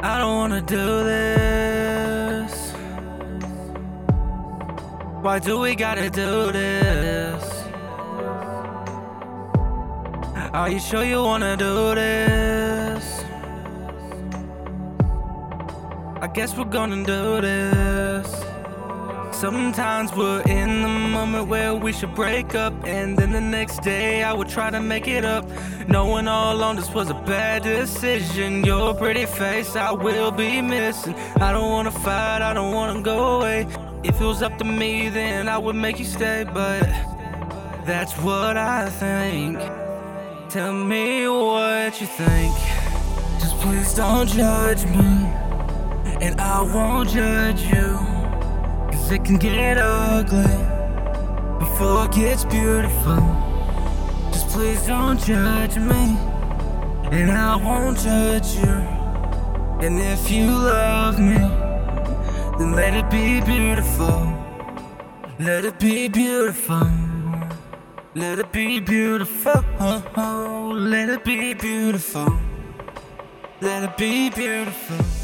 I don't wanna do this. Why do we gotta do this? Are you sure you wanna do this? I guess we're gonna do this. Sometimes we're in the moment where we should break up, and then the next day I would try to make it up, knowing all along this was a bad decision. Your pretty face I will be missing. I don't wanna fight, I don't wanna go away. If it was up to me, then I would make you stay, but that's what I think. Tell me what you think. Just please don't judge me, and I won't judge you. Cause it can get ugly before it gets beautiful. Just please don't judge me, and I won't judge you. And if you love me, then let it be beautiful. Let it be beautiful. Let it be beautiful. Let it be beautiful. Let it be beautiful.